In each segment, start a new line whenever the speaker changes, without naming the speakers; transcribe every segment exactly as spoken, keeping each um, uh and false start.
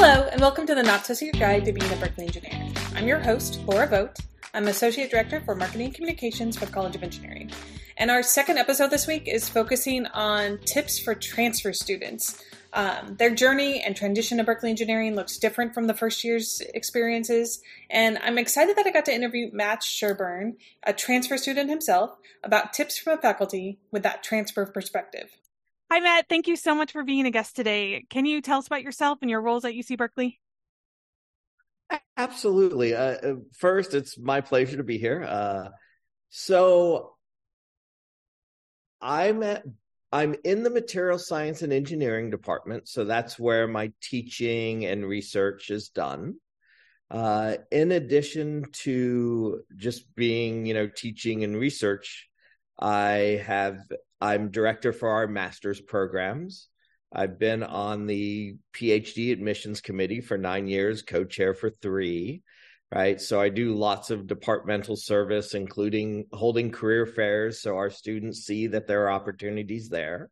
Hello, and welcome to the Not So Secret Guide to Being a Berkeley Engineer. I'm your host, Laura Vogt. I'm Associate Director for Marketing and Communications for the College of Engineering. And our second episode this week is focusing on tips for transfer students. Um, their journey and transition to Berkeley Engineering looks different from the first year's experiences. And I'm excited that I got to interview Matt Sherburne, a transfer student himself, about tips from a faculty with that transfer perspective. Hi, Matt. Thank you so much for being a guest today. Can you tell us about yourself and your roles at U C Berkeley?
Absolutely. Uh, first, it's my pleasure to be here. Uh, so I'm at, I'm in the material science and engineering department. So that's where my teaching and research is done. Uh, in addition to just being, you know, teaching and research, I have, I'm director for our master's programs. I've been on the PhD admissions committee for nine years, co-chair for three, right? So I do lots of departmental service, including holding career fairs, so our students see that there are opportunities there.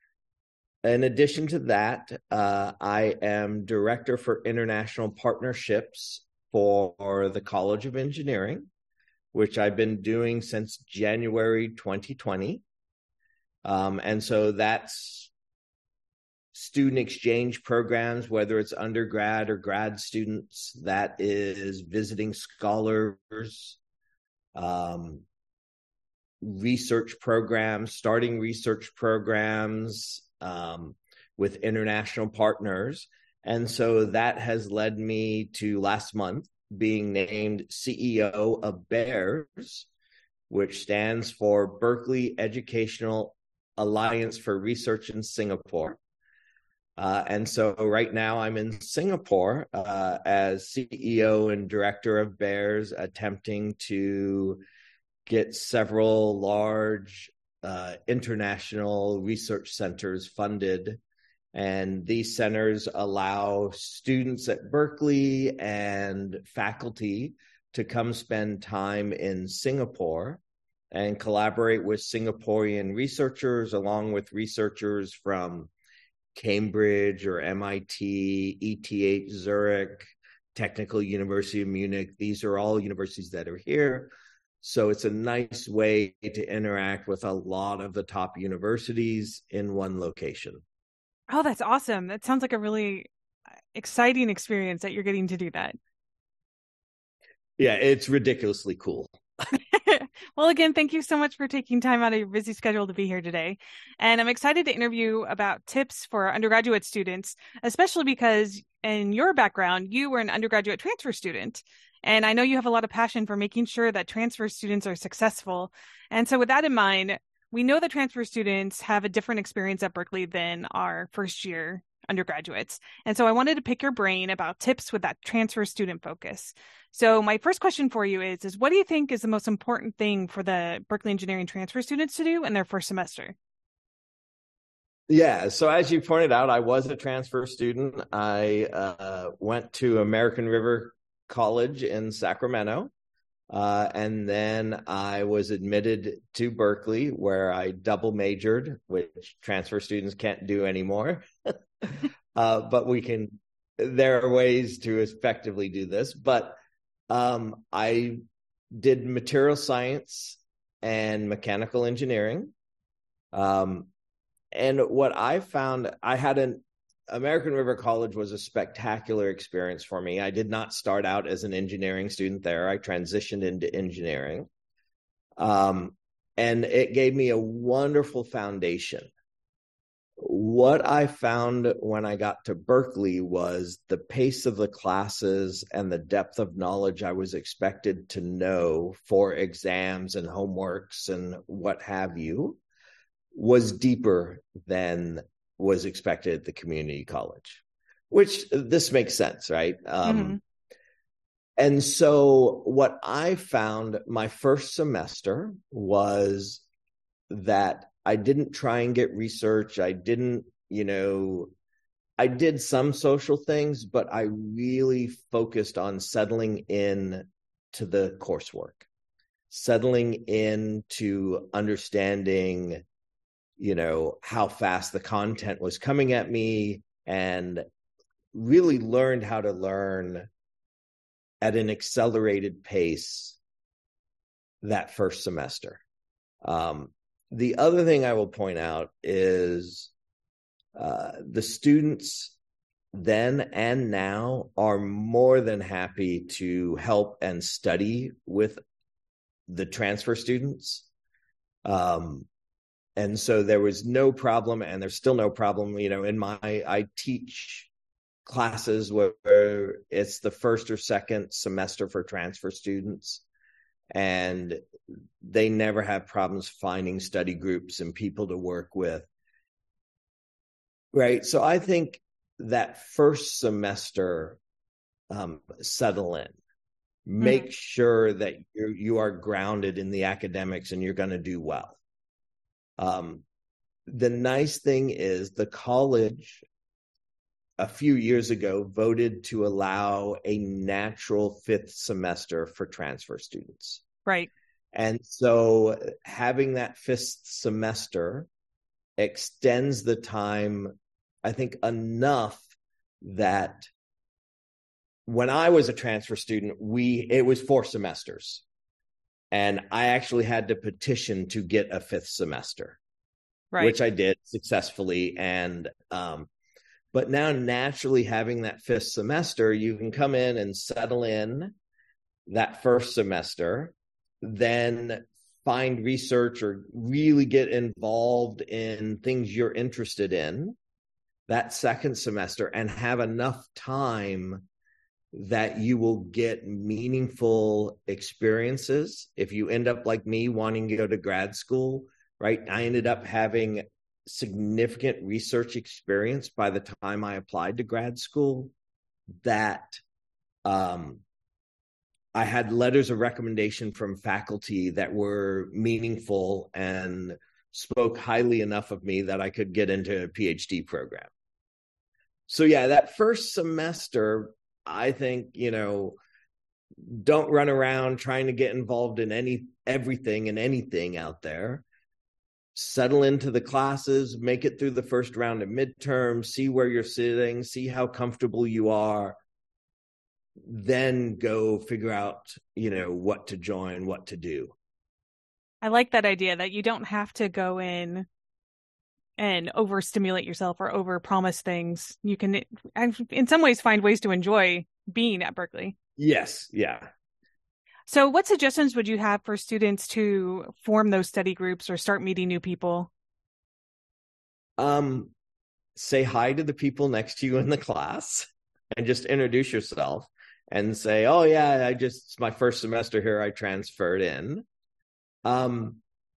In addition to that, uh, I am director for international partnerships for the College of Engineering, which I've been doing since January twenty twenty. Um, and so that's student exchange programs, whether it's undergrad or grad students, that is visiting scholars, um, research programs, starting research programs um, with international partners. And so that has led me to last month being named C E O of BEARS, which stands for Berkeley Educational Alliance for Research in Singapore. Uh, and so right now I'm in Singapore uh, as C E O and director of BEARS, attempting to get several large uh, international research centers funded. And these centers allow students at Berkeley and faculty to come spend time in Singapore and collaborate with Singaporean researchers, along with researchers from Cambridge or M I T, E T H Zurich, Technical University of Munich. These are all universities that are here. So it's a nice way to interact with a lot of the top universities in one location.
Oh, that's awesome. That sounds like a really exciting experience that you're getting to do that.
Yeah, it's ridiculously cool.
Well, again, thank you so much for taking time out of your busy schedule to be here today. And I'm excited to interview about tips for undergraduate students, especially because in your background, you were an undergraduate transfer student. And I know you have a lot of passion for making sure that transfer students are successful. And so with that in mind, we know that transfer students have a different experience at Berkeley than our first year undergraduates. And so I wanted to pick your brain about tips with that transfer student focus. So my first question for you is, is what do you think is the most important thing for the Berkeley Engineering transfer students to do in their first semester?
Yeah, so as you pointed out, I was a transfer student. I uh, went to American River College in Sacramento. Uh, and then I was admitted to Berkeley, where I double majored, which transfer students can't do anymore. uh, but we can, there are ways to effectively do this. But um, I did material science and mechanical engineering. Um, and what I found, I had an American River College was a spectacular experience for me. I did not start out as an engineering student there. I transitioned into engineering. Um, and it gave me a wonderful foundation. What I found when I got to Berkeley was the pace of the classes and the depth of knowledge I was expected to know for exams and homeworks and what have you was deeper than was expected at the community college, which this makes sense, right? Um, mm-hmm. And so what I found my first semester was that I didn't try and get research. I didn't, you know, I did some social things, but I really focused on settling in to the coursework, settling into understanding, you know, how fast the content was coming at me and really learned how to learn at an accelerated pace that first semester. Um, the other thing I will point out is uh, the students then and now are more than happy to help and study with the transfer students. Um, and so there was no problem, and there's still no problem, you know, in my, I teach classes where, where it's the first or second semester for transfer students, and they never have problems finding study groups and people to work with. Right. So I think that first semester, um, settle in, make mm-hmm. sure that you you are grounded in the academics and you're going to do well. Um, the nice thing is the college a few years ago voted to allow a natural fifth semester for transfer students.
Right.
And so having that fifth semester extends the time, I think, enough that when I was a transfer student, we it was four semesters. And I actually had to petition to get a fifth semester, right. which I did successfully. And um, but now naturally having that fifth semester, you can come in and settle in that first semester, then find research or really get involved in things you're interested in that second semester, and have enough time that you will get meaningful experiences. If you end up like me wanting to go to grad school, right? I ended up having significant research experience by the time I applied to grad school, that um, I had letters of recommendation from faculty that were meaningful and spoke highly enough of me that I could get into a PhD program. So yeah, that first semester, I think, you know, don't run around trying to get involved in any everything and anything out there. Settle into the classes, make it through the first round of midterms, see where you're sitting, see how comfortable you are, then go figure out, you know, what to join, what to do.
I like that idea that you don't have to go in and overstimulate yourself or overpromise things. You can, in some ways, find ways to enjoy being at Berkeley.
Yes. Yeah.
So what suggestions would you have for students to form those study groups or start meeting new people?
Um, say hi to the people next to you in the class and just introduce yourself and say, oh yeah, I just, it's my first semester here. I transferred in. Um,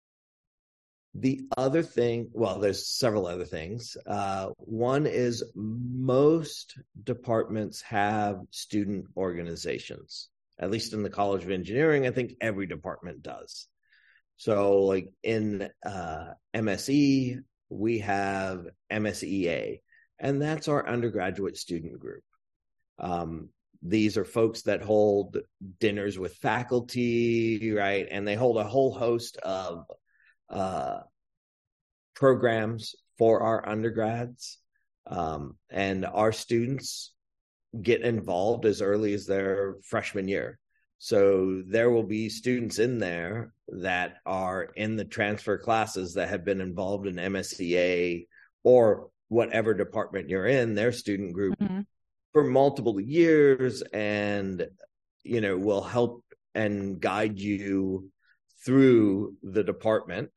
The other thing, well, there's several other things. Uh, one is most departments have student organizations, at least in the College of Engineering. I think every department does. So like in uh, M S E, we have M S E A, and that's our undergraduate student group. Um, these are folks that hold dinners with faculty, right? And they hold a whole host of uh, programs for our undergrads. Um, and our students get involved as early as their freshman year. So there will be students in there that are in the transfer classes that have been involved in M S E A or whatever department you're in, their student group mm-hmm. for multiple years, and, you know, will help and guide you through the department.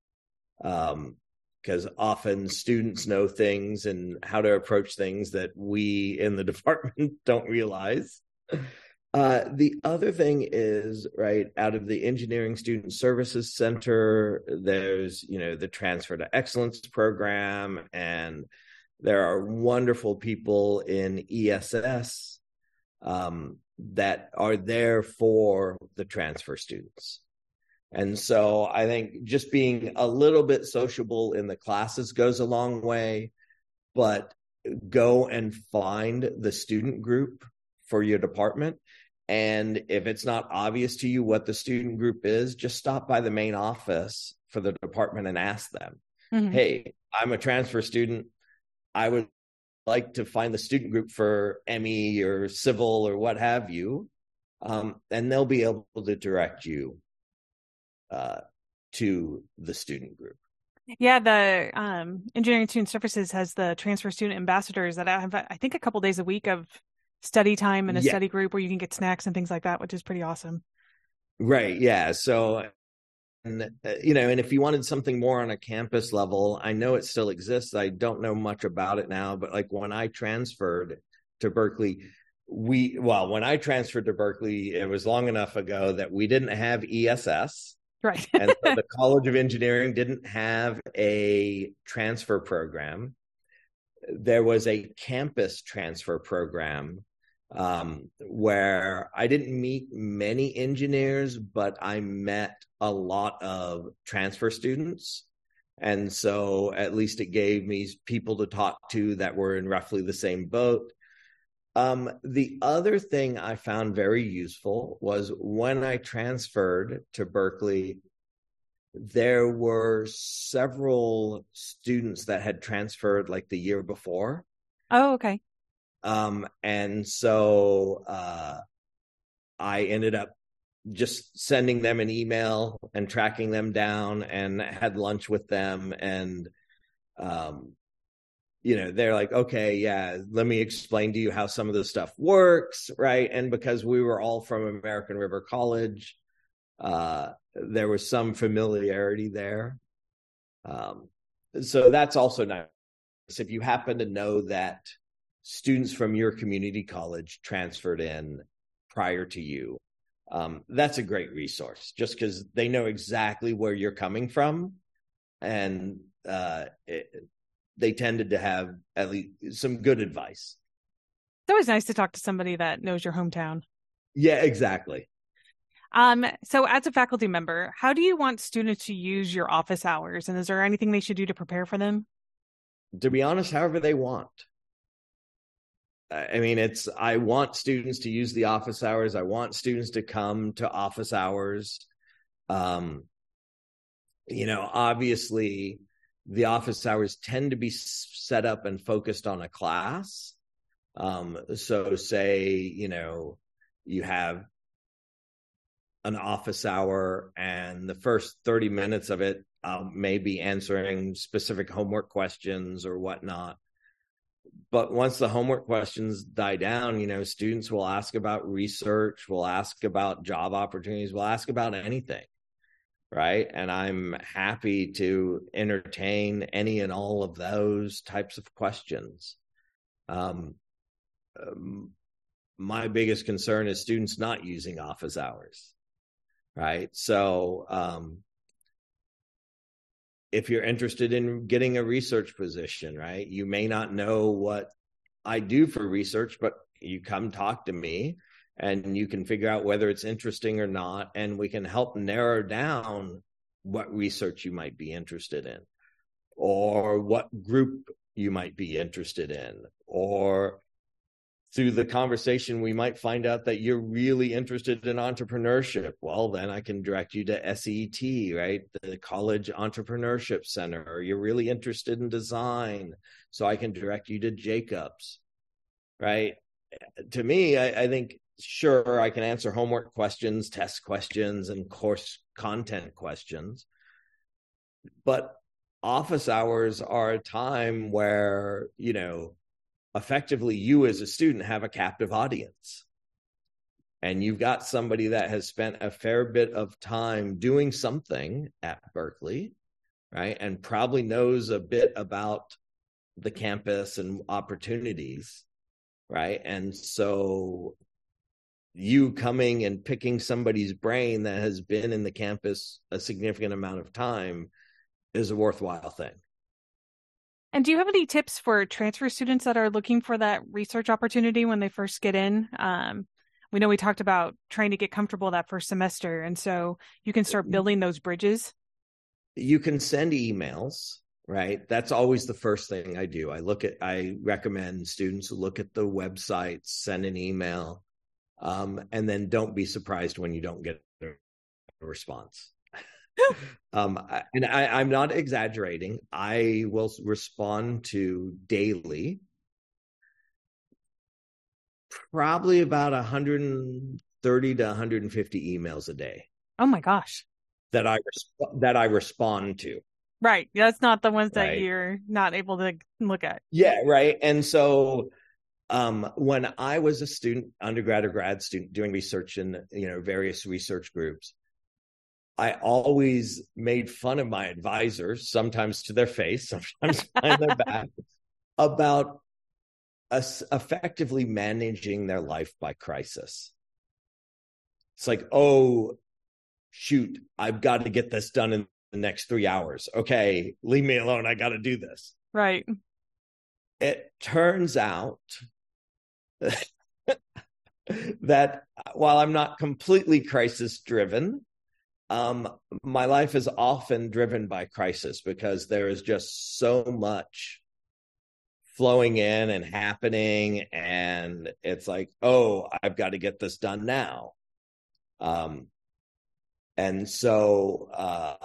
Um, because often students know things and how to approach things that we in the department don't realize. Uh, the other thing is, right, out of the Engineering Student Services Center, there's, you know, the Transfer to Excellence program, and there are wonderful people in E S S um, that are there for the transfer students. And so I think just being a little bit sociable in the classes goes a long way, but go and find the student group for your department. And if it's not obvious to you what the student group is, just stop by the main office for the department and ask them, mm-hmm. hey, I'm a transfer student. I would like to find the student group for M E or civil or what have you, um, and they'll be able to direct you uh, to the student group.
Yeah, the um, Engineering Student Services has the transfer student ambassadors that have, I think, a couple days a week of study time in a
Yeah.
study group where you can get snacks and things like that, which is pretty awesome.
Right. Yeah. So, and, uh, you know, and if you wanted something more on a campus level, I know it still exists. I don't know much about it now, but like when I transferred to Berkeley, we, well, when I transferred to Berkeley, it was long enough ago that we didn't have E S S.
Right.
And so the College of Engineering didn't have a transfer program. There was a campus transfer program um, where I didn't meet many engineers, but I met a lot of transfer students. And so at least it gave me people to talk to that were in roughly the same boat. Um, the other thing I found very useful was when I transferred to Berkeley, there were several students that had transferred like the year before.
Oh, okay.
Um, and so uh, I ended up just sending them an email and tracking them down and had lunch with them. And, um, you know, they're like, okay, yeah, let me explain to you how some of this stuff works, right? And because we were all from American River College, uh, there was some familiarity there. Um, so that's also nice. If you happen to know that students from your community college transferred in prior to you, um, that's a great resource just because they know exactly where you're coming from. And uh, it, they tended to have at least some good advice.
It's always nice to talk to somebody that knows your hometown.
Yeah, exactly.
Um, so as a faculty member, how do you want students to use your office hours? And is there anything they should do to prepare for them?
To be honest, however they want. I mean, it's, I want students to use the office hours. I want students to come to office hours. Um, you know, obviously the office hours tend to be set up and focused on a class. Um, so say, you know, you have an office hour and the first thirty minutes of it um, may be answering specific homework questions or whatnot. But once the homework questions die down, you know, students will ask about research, will ask about job opportunities, will ask about anything, right? And I'm happy to entertain any and all of those types of questions. Um, um, my biggest concern is students not using office hours, right? So um, if you're interested in getting a research position, right, you may not know what I do for research, but you come talk to me and you can figure out whether it's interesting or not. And we can help narrow down what research you might be interested in or what group you might be interested in, or through the conversation, we might find out that you're really interested in entrepreneurship. Well, then I can direct you to S E T, right? The College Entrepreneurship Center. Or you're really interested in design, so I can direct you to Jacobs, right? To me, I, I think, sure, I can answer homework questions, test questions, and course content questions. But office hours are a time where, you know, effectively you as a student have a captive audience, and you've got somebody that has spent a fair bit of time doing something at Berkeley, right? And probably knows a bit about the campus and opportunities, right? And so you coming and picking somebody's brain that has been in the campus a significant amount of time is a worthwhile thing.
And do you have any tips for transfer students that are looking for that research opportunity when they first get in? Um, we know we talked about trying to get comfortable that first semester, and so you can start building those bridges.
You can send emails, right? That's always the first thing I do. I look at, I recommend students look at the website, send an email, um, and then don't be surprised when you don't get a response. um, and I, I'm not exaggerating. I will respond to daily probably about one hundred thirty to one hundred fifty emails a day.
Oh my gosh.
That I resp- that I respond to.
Right. That's not the ones that
right?
you're not able to look at.
Yeah, right. And so um, when I was a student, undergrad or grad student, doing research in, you know, various research groups, I always made fun of my advisors, sometimes to their face, sometimes behind their back, about us effectively managing their life by crisis. It's like, oh, shoot, I've got to get this done in the next three hours. Okay, leave me alone. I got to do this.
Right.
It turns out that while I'm not completely crisis driven, um, my life is often driven by crisis because there is just so much flowing in and happening. And it's like, oh, I've got to get this done now. Um, and so, uh,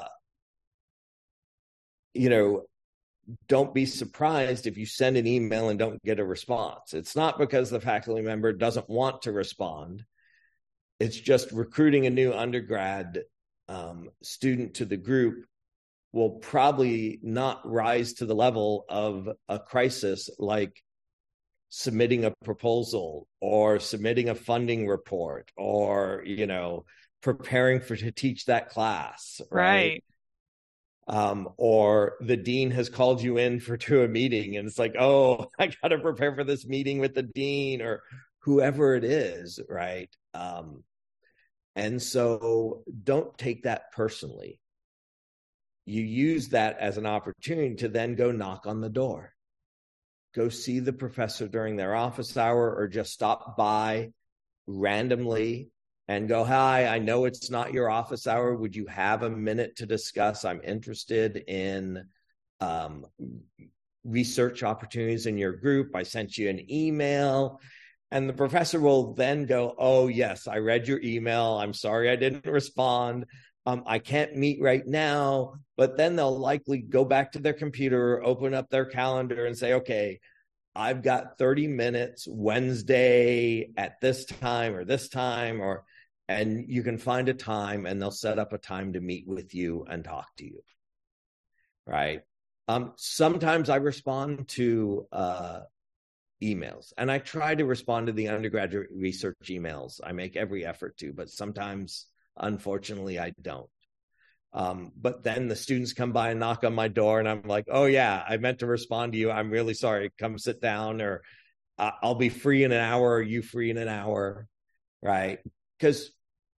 you know, don't be surprised if you send an email and don't get a response. It's not because the faculty member doesn't want to respond. It's just recruiting a new undergrad um, student to the group will probably not rise to the level of a crisis like submitting a proposal or submitting a funding report or, you know, preparing for to teach that class. Right.
Right.
Um, or the dean has called you in for to a meeting and it's like, oh, I got to prepare for this meeting with the dean or whoever it is. Right. Um, and so don't take that personally. You use that as an opportunity to then go knock on the door, go see the professor during their office hour, or just stop by randomly and go, hi, I know it's not your office hour. Would you have a minute to discuss? I'm interested in um, research opportunities in your group. I sent you an email. And the professor will then go, oh, yes, I read your email. I'm sorry I didn't respond. Um, I can't meet right now. But then they'll likely go back to their computer, open up their calendar and say, okay, I've got thirty minutes Wednesday at this time or this time, or and you can find a time and they'll set up a time to meet with you and talk to you. Right. Um, sometimes I respond to uh, emails and I try to respond to the undergraduate research emails. I make every effort to, but sometimes, unfortunately, I don't. Um, but then the students come by and knock on my door and I'm like, oh yeah, I meant to respond to you. I'm really sorry. Come sit down, or uh, I'll be free in an hour. Are you free in an hour? Right. Because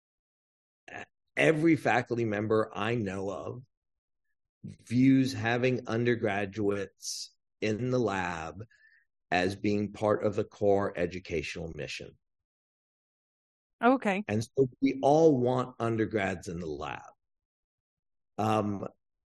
every faculty member I know of views having undergraduates in the lab as being part of the core educational mission.
Okay.
And so we all want undergrads in the lab. Um,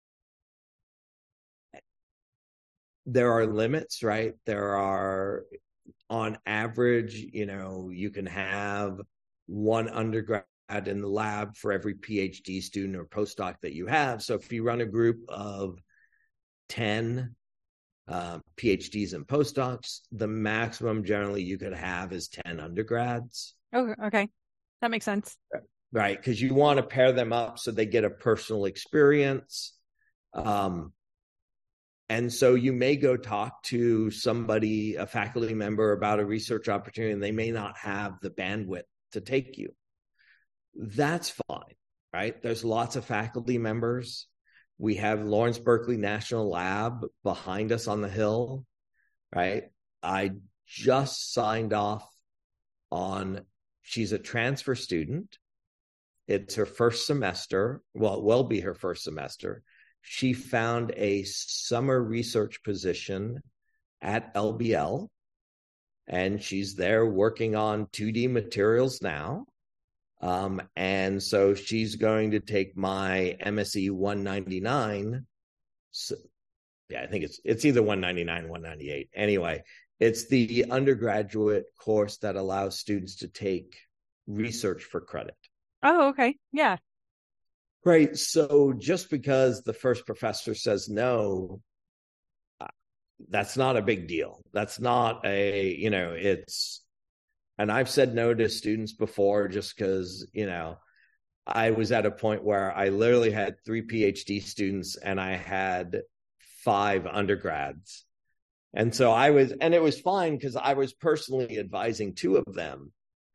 there are limits, right? There are, on average, you know, you can have one undergrad in the lab for every PhD student or postdoc that you have. So if you run a group of ten uh, PhDs and postdocs, the maximum generally you could have is ten undergrads.
Oh, okay. That makes sense.
Right, because you want to pair them up so they get a personal experience. Um, and so you may go talk to somebody, a faculty member, about a research opportunity, and they may not have the bandwidth to take you. That's fine, right? There's lots of faculty members. We have Lawrence Berkeley National Lab behind us on the hill, right? I just signed off on, she's a transfer student. It's her first semester. Well, it will be her first semester. She found a summer research position at L B L, and she's there working on two D materials now. Um, and so she's going to take my M S E one ninety-nine. So, yeah, I think it's it's either one ninety-nine or one ninety-eight. Anyway, it's the undergraduate course that allows students to take research for credit.
Oh, okay. Yeah.
Right. So just because the first professor says no, that's not a big deal. That's not a, you know, it's And I've said no to students before just because, you know, I was at a point where I literally had three PhD students and I had five undergrads. And so I was, and it was fine because I was personally advising two of them,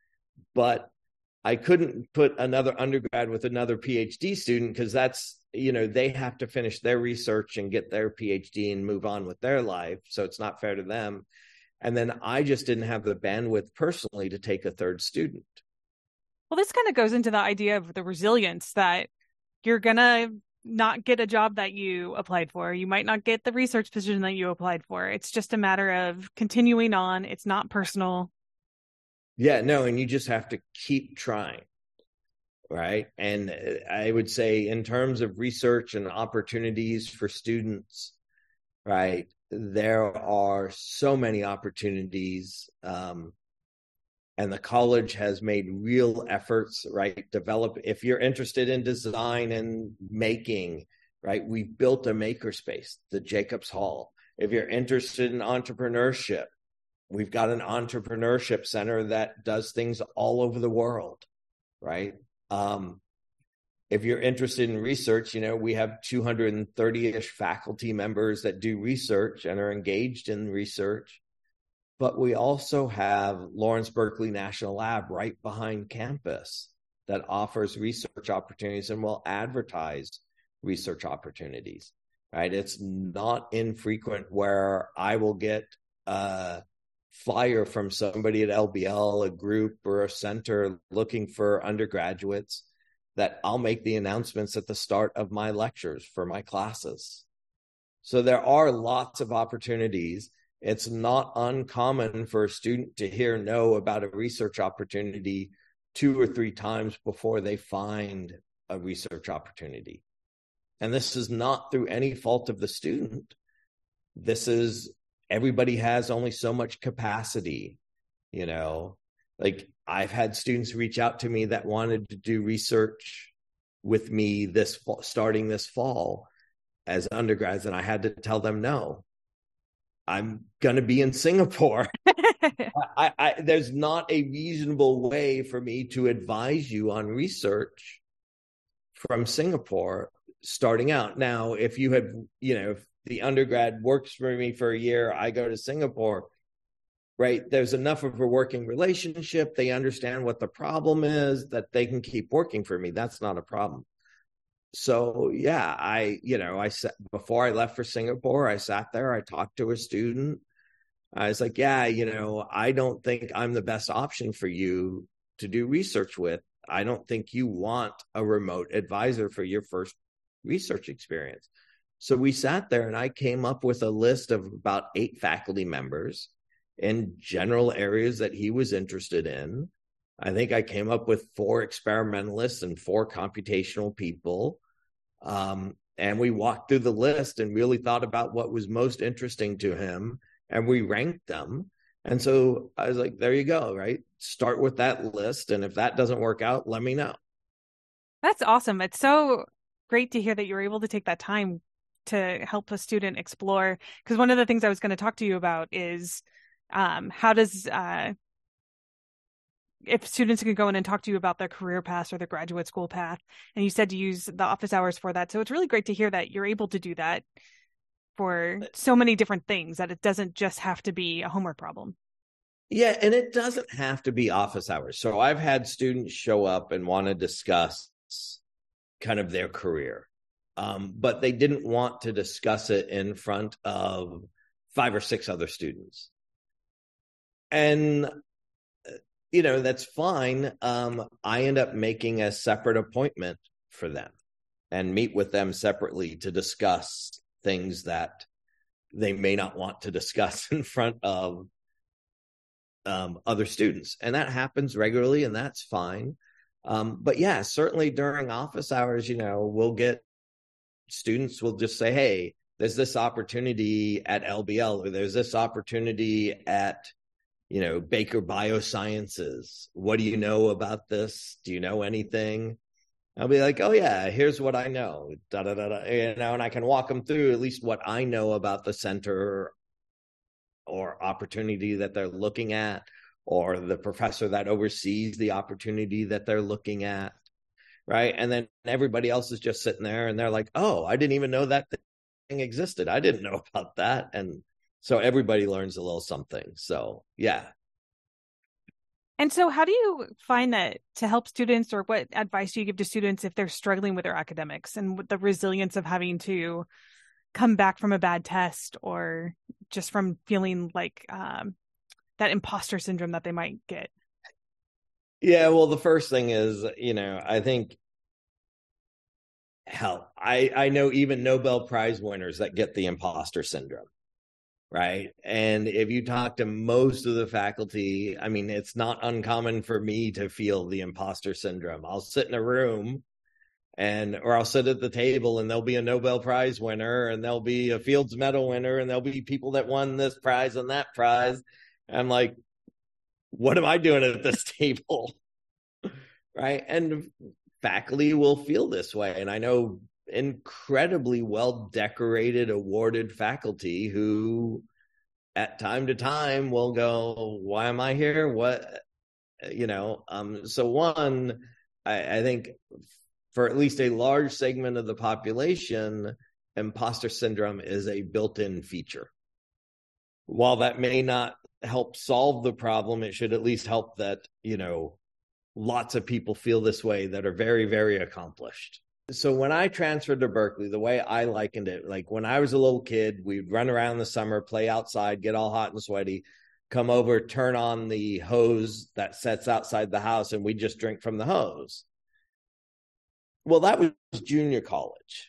but I couldn't put another undergrad with another PhD student because that's, you know, they have to finish their research and get their PhD and move on with their life. So it's not fair to them. And then I just didn't have the bandwidth personally to take a third student.
Well, this kind of goes into the idea of the resilience that you're going to not get a job that you applied for. You might not get the research position that you applied for. It's just a matter of continuing on. It's not personal.
Yeah, no, and you just have to keep trying, right? And I would say in terms of research and opportunities for students, right, there are so many opportunities, um, and the college has made real efforts, right? Develop, if you're interested in design and making, right? We built a makerspace, the Jacobs Hall. If you're interested in entrepreneurship, we've got an entrepreneurship center that does things all over the world, right? Um, if you're interested in research, you know, we have two hundred thirty-ish faculty members that do research and are engaged in research. But we also have Lawrence Berkeley National Lab right behind campus that offers research opportunities and will advertise research opportunities, right? It's not infrequent where I will get a flyer from somebody at L B L, a group or a center looking for undergraduates, that I'll make the announcements at the start of my lectures for my classes. So there are lots of opportunities. It's not uncommon for a student to hear no about a research opportunity two or three times before they find a research opportunity. And this is not through any fault of the student. This is, everybody has only so much capacity, you know, like I've had students reach out to me that wanted to do research with me this fall, starting this fall as undergrads. And I had to tell them, no, I'm going to be in Singapore. I, I, there's not a reasonable way for me to advise you on research from Singapore starting out. Now, if you had, you know, if the undergrad works for me for a year, I go to Singapore, right? There's enough of a working relationship. They understand what the problem is that they can keep working for me. That's not a problem. So yeah, I, you know, I said, before I left for Singapore, I sat there, I talked to a student. I was like, yeah, you know, I don't think I'm the best option for you to do research with. I don't think you want a remote advisor for your first research experience. So we sat there and I came up with a list of about eight faculty members in general areas that he was interested in. I think I came up with four experimentalists and four computational people. Um, and we walked through the list and really thought about what was most interesting to him, and we ranked them. And so I was like, there you go, right? Start with that list. And if that doesn't work out, let me know.
That's awesome. It's so great to hear that you were able to take that time to help a student explore. Because one of the things I was going to talk to you about is um, how does, uh, if students can go in and talk to you about their career path or their graduate school path, and you said to use the office hours for that. So it's really great to hear that you're able to do that for so many different things, that it doesn't just have to be a homework problem.
Yeah, and it doesn't have to be office hours. So I've had students show up and want to discuss kind of their career, um, but they didn't want to discuss it in front of five or six other students. And you know, that's fine. Um, I end up making a separate appointment for them and meet with them separately to discuss things that they may not want to discuss in front of um, other students. And that happens regularly, and that's fine. Um, but yeah, certainly during office hours, you know, we'll get students will just say, hey, there's this opportunity at L B L, or there's this opportunity at, you know, Baker Biosciences. What do you know about this? Do you know anything? I'll be like, oh yeah, here's what I know. Da, da, da, da. You know, and I can walk them through at least what I know about the center or opportunity that they're looking at, or the professor that oversees the opportunity that they're looking at, right? And then everybody else is just sitting there and they're like, oh, I didn't even know that thing existed. I didn't know about that. And so everybody learns a little something. So, yeah.
And so how do you find that to help students, or what advice do you give to students if they're struggling with their academics and with the resilience of having to come back from a bad test, or just from feeling like um, that imposter syndrome that they might get?
Yeah, well, the first thing is, you know, I think, hell, I, I know even Nobel Prize winners that get the imposter syndrome. Right. And if you talk to most of the faculty, I mean, it's not uncommon for me to feel the imposter syndrome. I'll sit in a room and, or I'll sit at the table and there'll be a Nobel Prize winner and there'll be a Fields Medal winner and there'll be people that won this prize and that prize. I'm like, what am I doing at this table? Right. And faculty will feel this way. And I know incredibly well decorated, awarded faculty who at time to time will go, why am I here? What, you know, um, so one, I, I think for at least a large segment of the population, imposter syndrome is a built-in feature. While that may not help solve the problem, it should at least help that, you know, lots of people feel this way that are very, very accomplished. So when I transferred to Berkeley, the way I likened it, like when I was a little kid, we'd run around in the summer, play outside, get all hot and sweaty, come over, turn on the hose that sets outside the house, and we'd just drink from the hose. Well, that was junior college.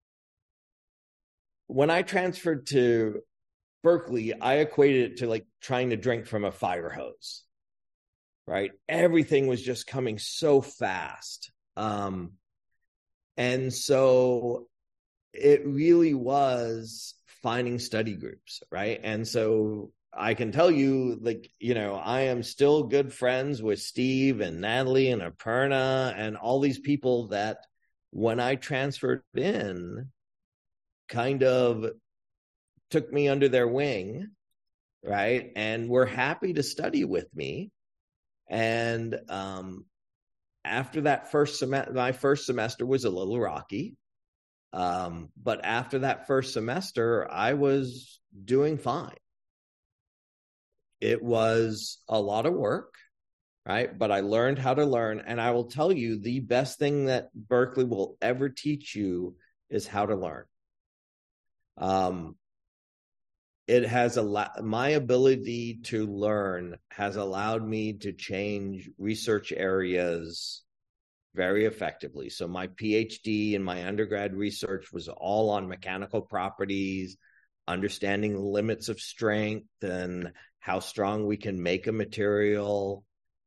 When I transferred to Berkeley, I equated it to like trying to drink from a fire hose, right? Everything was just coming so fast. Um, And so it really was finding study groups, right? And so I can tell you, like, you know, I am still good friends with Steve and Natalie and Aparna and all these people that when I transferred in kind of took me under their wing, right? And were happy to study with me. And, um, after that first semester, my first semester was a little rocky. Um, but after that first semester, I was doing fine. It was a lot of work, right? But I learned how to learn. And I will tell you, the best thing that Berkeley will ever teach you is how to learn. Um, it has a lot, my ability to learn has allowed me to change research areas very effectively. So my PhD and my undergrad research was all on mechanical properties, understanding the limits of strength and how strong we can make a material.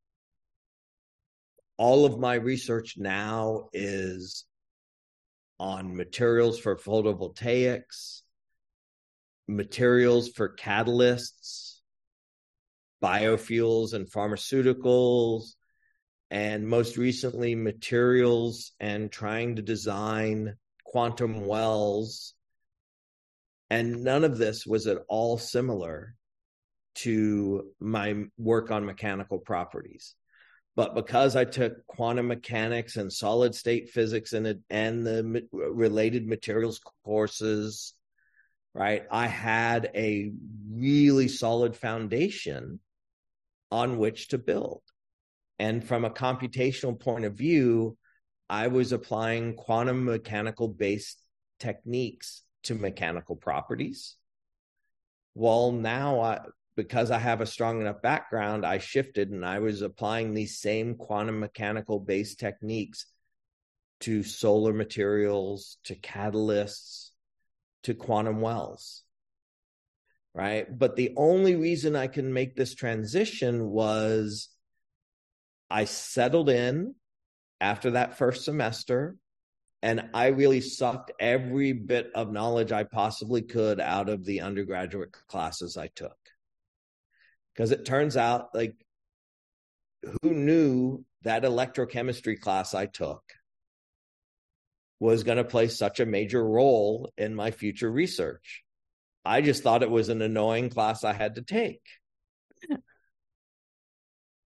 All of my research now is on materials for photovoltaics, materials for catalysts, biofuels and pharmaceuticals, and most recently materials and trying to design quantum wells. And none of this was at all similar to my work on mechanical properties. But because I took quantum mechanics and solid state physics and, and the related materials courses, right, I had a really solid foundation on which to build. And from a computational point of view, I was applying quantum mechanical based techniques to mechanical properties. Well, now, I, because I have a strong enough background, I shifted and I was applying these same quantum mechanical based techniques to solar materials, to catalysts, to quantum wells, right? But the only reason I can make this transition was I settled in after that first semester, and I really sucked every bit of knowledge I possibly could out of the undergraduate classes I took. Because it turns out, like, who knew that electrochemistry class I took was going to play such a major role in my future research? I just thought it was an annoying class I had to take.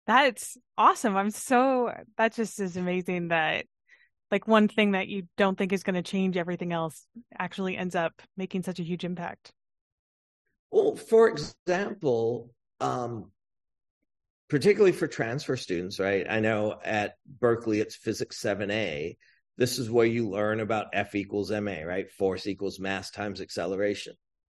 That's awesome. I'm so, that just is amazing that like one thing that you don't think is going to change everything else actually ends up making such a huge impact.
Well, for example, um, particularly for transfer students, right? I know at Berkeley it's Physics seven A. This is where you learn about F equals ma, right? Force equals mass times acceleration.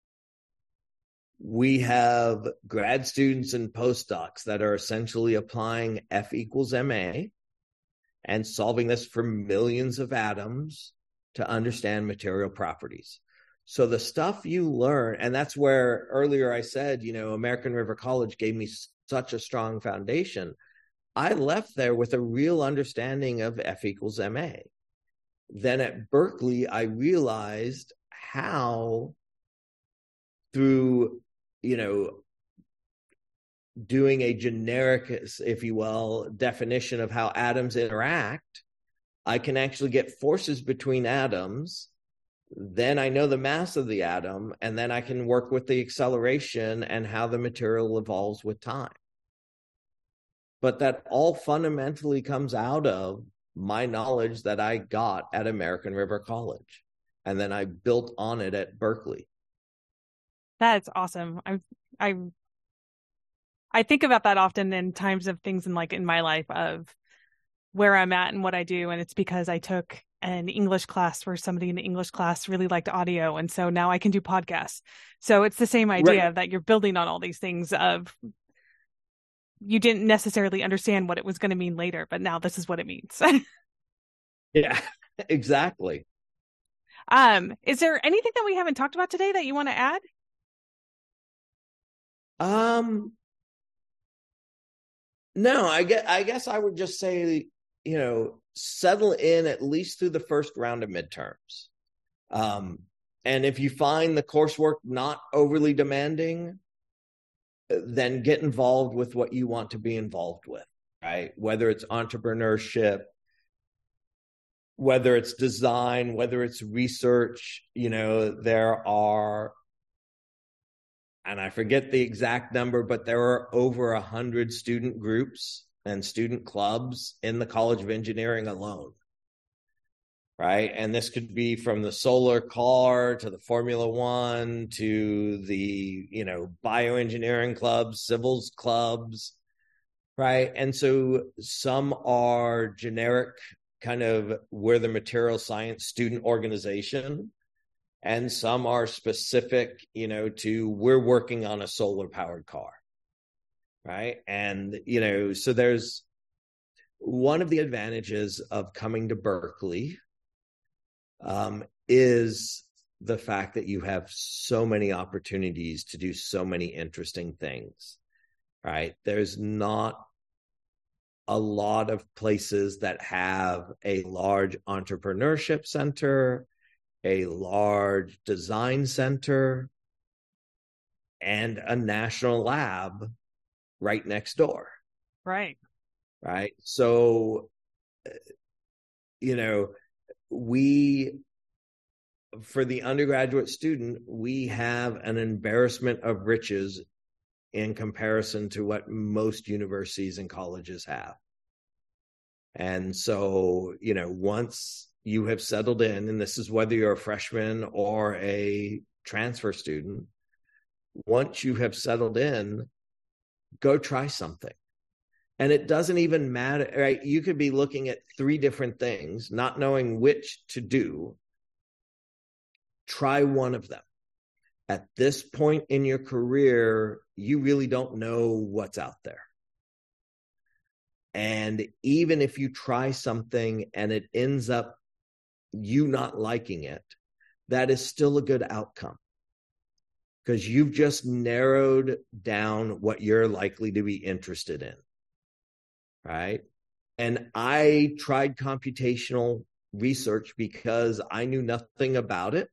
We have grad students and postdocs that are essentially applying F equals ma and solving this for millions of atoms to understand material properties. So the stuff you learn, and that's where earlier I said, you know, American River College gave me such a strong foundation. I left there with a real understanding of F equals ma. Then at Berkeley, I realized how through, you know, doing a generic, if you will, definition of how atoms interact, I can actually get forces between atoms. Then I know the mass of the atom, and then I can work with the acceleration and how the material evolves with time. But that all fundamentally comes out of my knowledge that I got at American River College. And then I built on it at Berkeley.
That's awesome. I I I think about that often in times of things in like in my life of where I'm at and what I do. And it's because I took an English class where somebody in the English class really liked audio. And so now I can do podcasts. So it's the same idea
Right.
that you're building on all these things of you didn't necessarily understand what it was going to mean later, but now this is what it means.
Yeah, exactly.
Um, is there anything that we haven't talked about today that you want to add?
Um, no, I guess, I guess I would just say, you know, settle in at least through the first round of midterms. Um, and if you find the coursework not overly demanding, then get involved with what you want to be involved with, right? Whether it's entrepreneurship, whether it's design, whether it's research, you know, there are, and I forget the exact number, but there are over a hundred student groups and student clubs in the College of Engineering alone. Right. And this could be from the solar car to the Formula One to the, you know, bioengineering clubs, civils clubs. Right. And so some are generic, kind of we're the material science student organization. And some are specific, you know, to we're working on a solar powered car. Right. And, you know, so there's one of the advantages of coming to Berkeley um, is the fact that you have so many opportunities to do so many interesting things, right? There's not a lot of places that have a large entrepreneurship center, a large design center, and a national lab right next door.
Right.
Right. So, you know, we, for the undergraduate student, we have an embarrassment of riches in comparison to what most universities and colleges have. And so, you know, once you have settled in, and this is whether you're a freshman or a transfer student, once you have settled in, go try something. And it doesn't even matter, right? You could be looking at three different things, not knowing which to do. Try one of them. At this point in your career, you really don't know what's out there. And even if you try something and it ends up you not liking it, that is still a good outcome, because you've just narrowed down what you're likely to be interested in. Right. And I tried computational research because I knew nothing about it.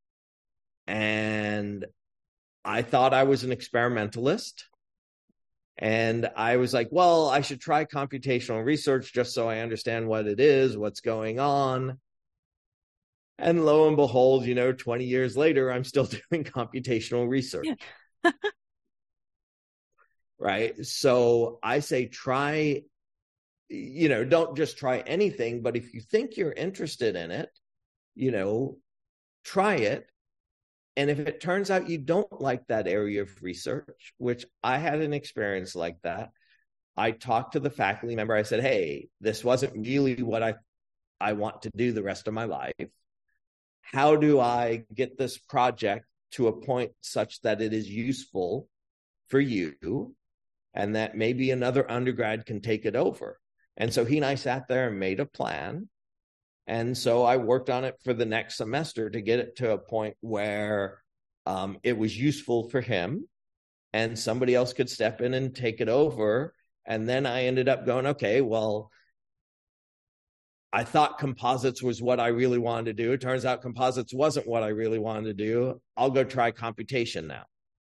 And I thought I was an experimentalist. And I was like, well, I should try computational research just so I understand what it is, what's going on. And lo and behold, you know, twenty years later, I'm still doing computational research. right? So I say try, you know, don't just try anything, but if you think you're interested in it, you know, try it. And if it turns out you don't like that area of research, which I had an experience like that, I talked to the faculty member. I said, hey, this wasn't really what I, I want to do the rest of my life. How do I get this project to a point such that it is useful for you and that maybe another undergrad can take it over? And so he and I sat there and made a plan. And so I worked on it for the next semester to get it to a point where um, it was useful for him and somebody else could step in and take it over. And then I ended up going, okay, well, I thought composites was what I really wanted to do. It turns out composites wasn't what I really wanted to do. I'll go try computation now.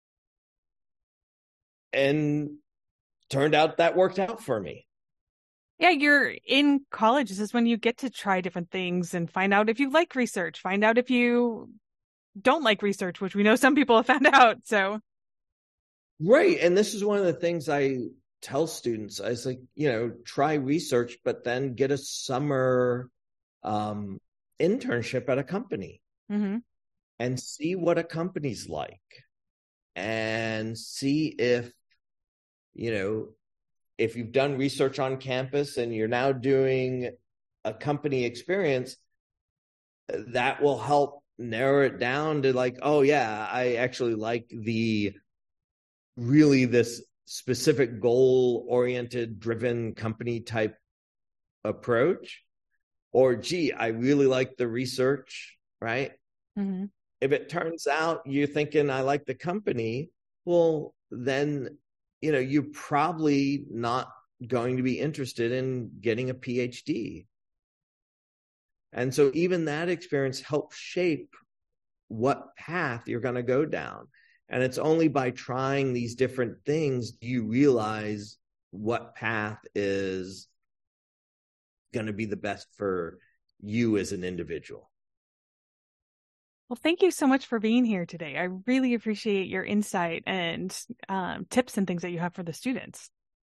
And turned out that worked out for me.
Yeah, you're in college. This is when you get to try different things and find out if you like research, find out if you don't like research, which we know some people have found out. So,
right. And this is one of the things I tell students. I was like, you know, try research, but then get a summer um, internship at a company
mm-hmm.
and see what a company's like and see if, you know, if you've done research on campus and you're now doing a company experience, that will help narrow it down to like, oh yeah, I actually like the really this specific goal-oriented driven company type approach. Or gee, I really like the research, right?
Mm-hmm.
If it turns out you're thinking I like the company, well, then you know, you're probably not going to be interested in getting a PhD. And so even that experience helps shape what path you're going to go down. And it's only by trying these different things do you realize what path is going to be the best for you as an individual.
Well, thank you so much for being here today. I really appreciate your insight and um, tips and things that you have for the students.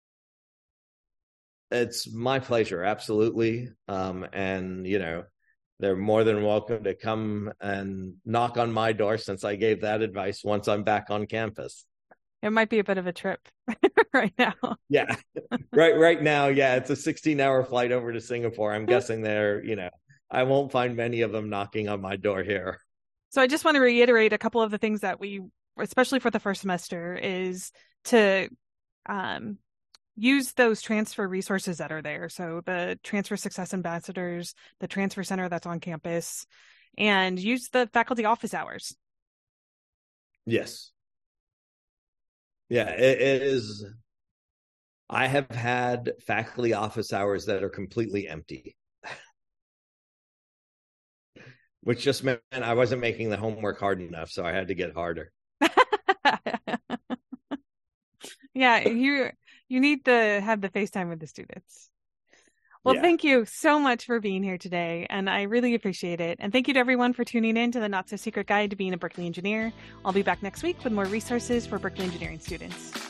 It's my pleasure. Absolutely. Um, and, you know, they're more than welcome to come and knock on my door since I gave that advice once I'm back on campus.
It might be a bit of a trip right now.
Yeah, right. Right now. Yeah. It's a sixteen hour flight over to Singapore. I'm guessing they're, you know, I won't find many of them knocking on my door here.
So I just want to reiterate a couple of the things that we, especially for the first semester, is to um, use those transfer resources that are there. So the Transfer Success Ambassadors, the Transfer Center that's on campus, and use the faculty office hours.
Yes. Yeah, it, it is. I have had faculty office hours that are completely empty. Which just meant I wasn't making the homework hard enough, so I had to get harder.
Yeah, you you need to have the FaceTime with the students. Well, yeah. Thank you so much for being here today, and I really appreciate it. And thank you to everyone for tuning in to the Not So Secret Guide to Being a Berkeley Engineer. I'll be back next week with more resources for Berkeley engineering students.